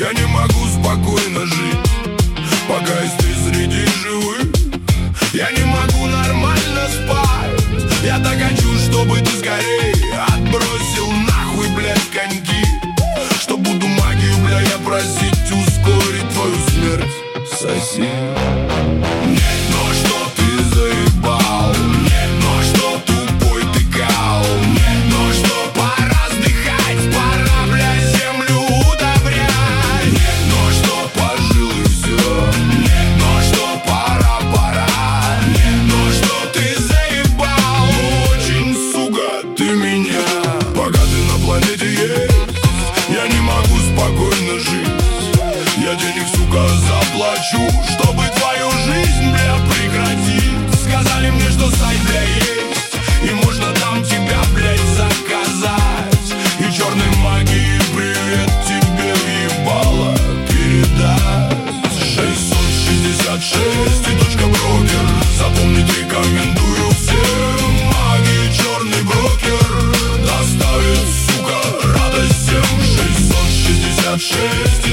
Я не могу спокойно жить, пока есть ты среди живых. Я не могу нормально спать. Я так хочу, чтобы ты скорее отбросил нахуй, блядь, коньки. Что буду магию, бля, я просить ускорить твою смерть, соси. Нет, но что ты заебал? Нет, но что тупой ты кал? Нет, но что пора сдыхать, пора, бля, землю удобрять. Нет, но что пожил и все. Нет, но что пора. Нет, но что ты заебал? Очень, сука, ты меня. Пока ты на планете есть, я не могу спокойно жить. Я денег, сука, заплачу, чтобы твою жизнь, бля, прекратить. Сказали мне, что сайт, бля, есть, и можно там тебя, блядь, заказать. И черной магии привет тебе в ебало передать. 666 и точка брокер. Запомнить рекомендую всем. Магии черный брокер доставит, сука, радость всем. 666